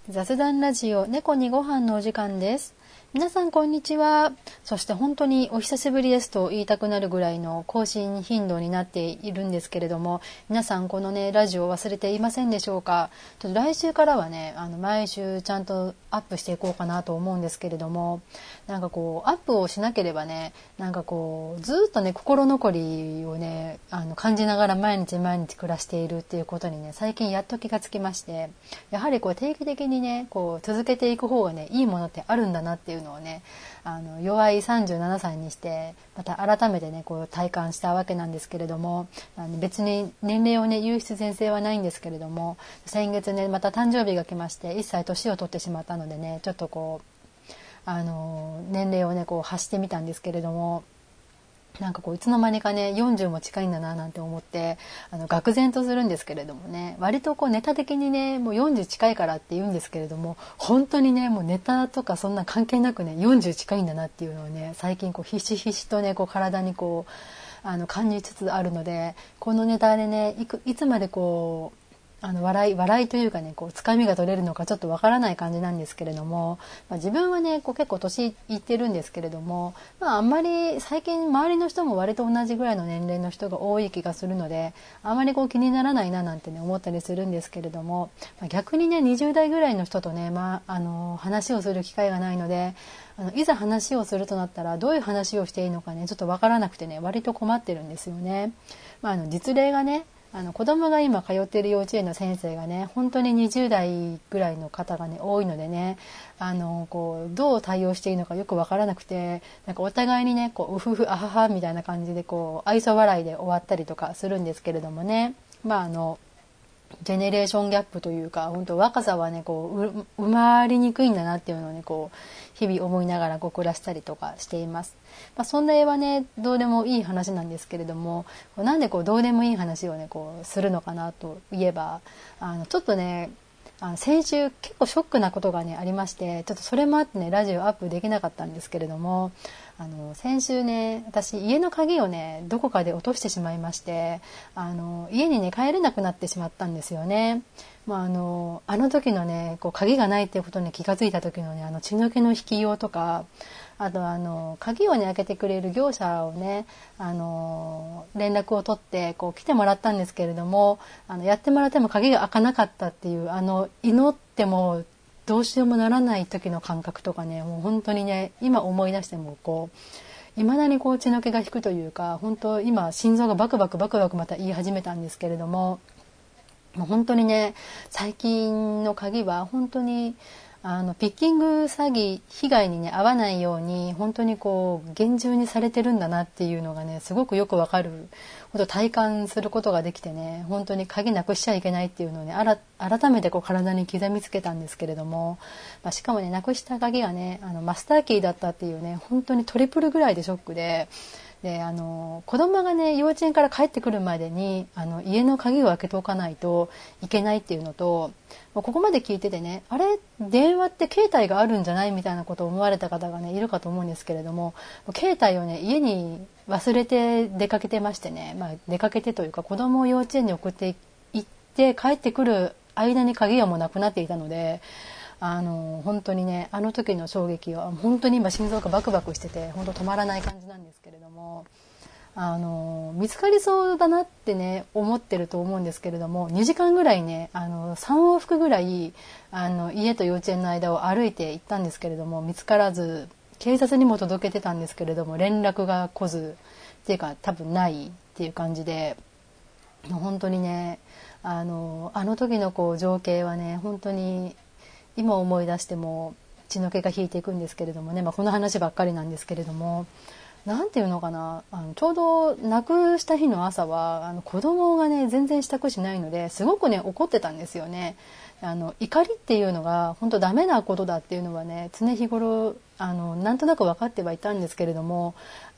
雑談ラジオ猫にご飯のお時間です。皆さんこんにちは。そして本当にお久しぶりですと言いたくなるぐらいの更新頻度になっているんですけれども、皆さんこのねラジオを忘れていませんでしょうか。ちょっと来週からはね毎週ちゃんとアップしていこうかなと思うんですけれども、なんかこうアップをしなければね、なんかこうずっとね心残りをね感じながら毎日毎日暮らしているっていうことにね最近やっと気がつきまして、やはりこう定期的にねこう続けていく方がねいいものってあるんだなっていうのをね弱い37歳にしてまた改めてねこう体感したわけなんですけれども、別に年齢をね言う必然性はないんですけれども、先月ねまた誕生日が来まして1歳年を取ってしまったのでね、ちょっとこう年齢をねこう発してみたんですけれども、なんかこういつの間にかね40も近いんだななんて思って愕然とするんですけれどもね、割とこうネタ的にねもう40近いからって言うんですけれども、本当にねもうネタとかそんな関係なくね40近いんだなっていうのをね最近こうひしひしとねこう体にこう感じつつあるので、このネタでねいつまでこう笑いというかねこうつかみが取れるのかちょっとわからない感じなんですけれども、自分はねこう結構年いってるんですけれども、あんまり最近周りの人も割と同じぐらいの年齢の人が多い気がするので、あまりこう気にならないななんてね思ったりするんですけれども、逆にね20代ぐらいの人とね、話をする機会がないので、いざ話をするとなったらどういう話をしていいのかねちょっとわからなくてね割と困ってるんですよね。実例がね子供が今通っている幼稚園の先生がね本当に20代ぐらいの方がね多いのでね、こうどう対応していいのかよく分からなくて、なんかお互いにねこううふふあははみたいな感じでこう愛想笑いで終わったりとかするんですけれどもね、ジェネレーションギャップというか本当若さはねこう埋まりにくいんだなっていうのをねこう日々思いながら暮らしたりとかしています。そんな絵はねどうでもいい話なんですけれども、なんでこうどうでもいい話をねこうするのかなといえば、ちょっとね先週結構ショックなことがねありまして、ちょっとそれもあってねラジオアップできなかったんですけれども、先週ね私家の鍵をねどこかで落としてしまいまして、家にね帰れなくなってしまったんですよね。あの時のねこう鍵がないっていうことに気がついた時のね血の気の引きようとか、あと鍵をね開けてくれる業者をね連絡を取ってこう来てもらったんですけれども、やってもらっても鍵が開かなかったっていう祈ってもどうしようもならない時の感覚とかね、もう本当にね今思い出してもこう未だにこう血の気が引くというか、本当今心臓がバクバクバクバクまた言い始めたんですけれども、もう本当にね最近の鍵は本当にピッキング詐欺被害にね遭わないように本当にこう厳重にされてるんだなっていうのがねすごくよくわかる、ほんと体感することができてね、本当に鍵なくしちゃいけないっていうのをね改めてこう体に刻みつけたんですけれども、しかもねなくした鍵がねマスターキーだったっていうね本当にトリプルぐらいでショックで、子供がね幼稚園から帰ってくるまでに家の鍵を開けておかないといけないっていうのと、ここまで聞いててねあれ電話って携帯があるんじゃないみたいなことを思われた方がねいるかと思うんですけれども、携帯をね家に忘れて出かけてましてね、出かけてというか子供を幼稚園に送って行って帰ってくる間に鍵がもうなくなっていたので、本当にね時の衝撃は本当に今心臓がバクバクしてて本当止まらない感じなんですけれども、見つかりそうだなってね思ってると思うんですけれども、2時間ぐらいね3往復ぐらい家と幼稚園の間を歩いて行ったんですけれども見つからず、警察にも届けてたんですけれども連絡が来ずっていうか多分ないっていう感じで、本当にね時のこう情景はね本当に今思い出しても血の気が引いていくんですけれどもね、この話ばっかりなんですけれども、なんていうのかな、ちょうど亡くした日の朝は子供がね全然支度しないのですごくね怒ってたんですよね。怒りっていうのが本当ダメなことだっていうのはね常日頃なんとなく分かってはいたんですけれども、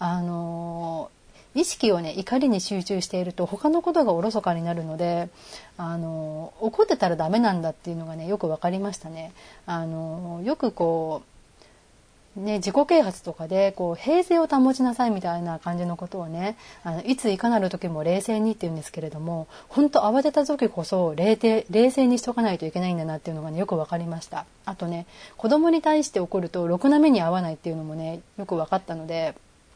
意識をね怒りに集中していると他のことがおろそかになるので、怒ってたらダメなんだっていうのがねよく分かりましたね。よくこうね、自己啓発とかでこう平静を保ちなさいみたいな感じのことをね、いついかなる時も冷静にって言うんですけれども、本当慌てた時こそ冷静にしとかないといけないんだなっていうのがね、よく分かりました。あとね、子供に対して怒るとろくな目に遭わないっていうのもね、よく分かったので、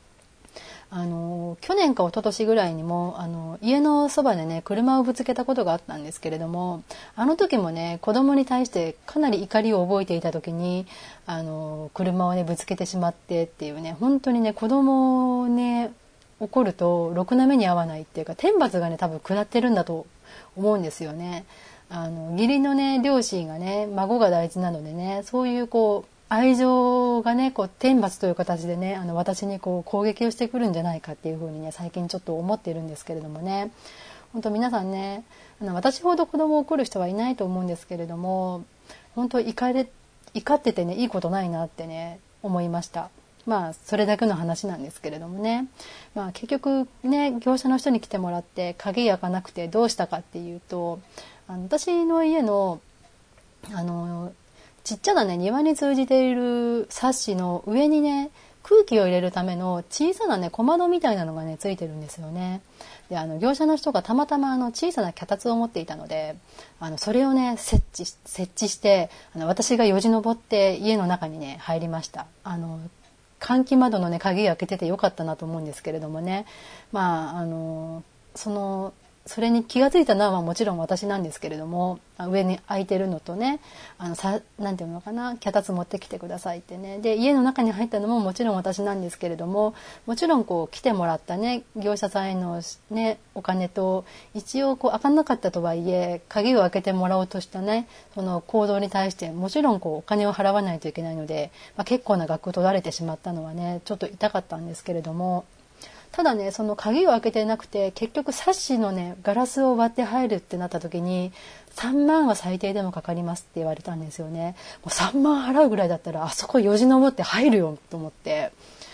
去年か一昨年ぐらいにも家のそばでね車をぶつけたことがあったんですけれども、あの時もね子供に対してかなり怒りを覚えていた時に車をねぶつけてしまってっていうね、本当にね子供をね怒るとろくな目に遭わないっていうか、天罰がね多分下ってるんだと思うんですよね。義理のね両親がね孫が大事なのでね、そういうこう愛情がねこう天罰という形でね私にこう攻撃をしてくるんじゃないかっていうふうにね最近ちょっと思っているんですけれどもね、本当皆さんね私ほど子供を怒る人はいないと思うんですけれども、本当怒っててねいいことないなってね思いました。まあそれだけの話なんですけれどもね、まあ結局ね業者の人に来てもらって鍵開かなくてどうしたかっていうと、私の家のちっちゃなね庭に通じているサッシの上にね空気を入れるための小さなね小窓みたいなのがねついてるんですよね。で業者の人がたまたま小さな脚立を持っていたのでそれをね設置して私がよじ登って家の中にね入りました。換気窓のね鍵開けててよかったなと思うんですけれどもね、まあそれに気がついたのはもちろん私なんですけれども、上に空いてるのとねなんていうのかな、脚立持ってきてくださいってね、で家の中に入ったのももちろん私なんですけれども、もちろんこう来てもらったね業者さんへのねお金と、一応こう開かなかったとはいえ鍵を開けてもらおうとしたねその行動に対してもちろんこうお金を払わないといけないので、結構な額を取られてしまったのはねちょっと痛かったんですけれども、ただねその鍵を開けてなくて結局サッシのねガラスを割って入るってなった時に3万は最低でもかかりますって言われたんですよね。もう3万払うぐらいだったらあそこよじ登って入るよと思って、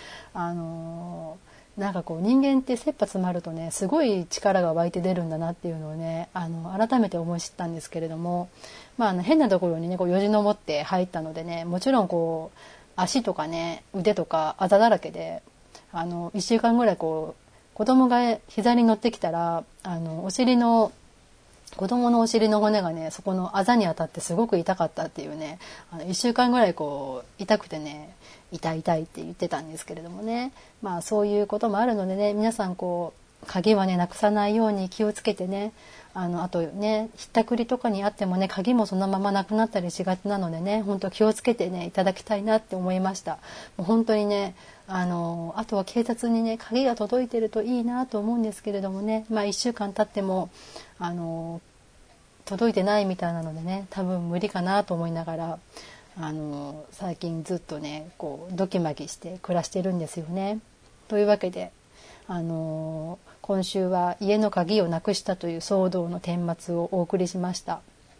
なんかこう人間って切羽詰まるとねすごい力が湧いて出るんだなっていうのをね改めて思い知ったんですけれども、変なところにねこうよじ登って入ったのでね、もちろんこう足とかね腕とかあざだらけで1週間ぐらいこう子供が膝に乗ってきたら子供のお尻の骨がねそこのあざに当たってすごく痛かったっていうね、1週間ぐらいこう痛くてね痛いって言ってたんですけれどもね、そういうこともあるのでね、皆さんこう鍵はねなくさないように気をつけてね、あとねひったくりとかにあってもね鍵もそのままなくなったりしがちなのでね、本当気をつけてねいただきたいなって思いました。もう本当にねあとは警察にね鍵が届いてるといいなと思うんですけれどもね、1週間経っても届いてないみたいなのでね多分無理かなと思いながら最近ずっとねこうドキマキして暮らしてるんですよね。というわけで今週は家の鍵をなくしたという騒動の顛末をお送りしました。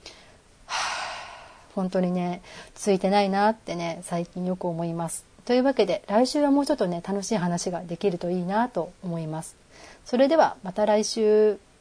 本当にねついてないなってね最近よく思います。というわけで来週はもうちょっとね楽しい話ができるといいなと思います。それではまた来週。